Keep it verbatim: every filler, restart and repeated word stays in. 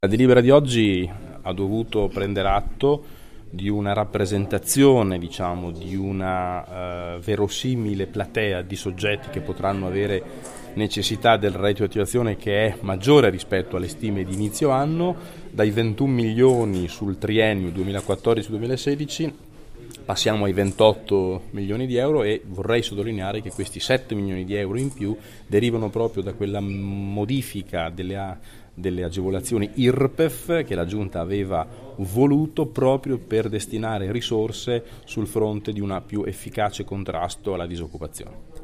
La delibera di oggi ha dovuto prendere atto di una rappresentazione, diciamo, di una eh, verosimile platea di soggetti che potranno avere necessità del reddito di attivazione, che è maggiore rispetto alle stime di inizio anno, dai ventuno milioni sul triennio duemilaquattordici duemilasedici passiamo ai ventotto milioni di euro, e vorrei sottolineare che questi sette milioni di euro in più derivano proprio da quella modifica delle, delle agevolazioni I R P E F che la Giunta aveva voluto proprio per destinare risorse sul fronte di un più efficace contrasto alla disoccupazione.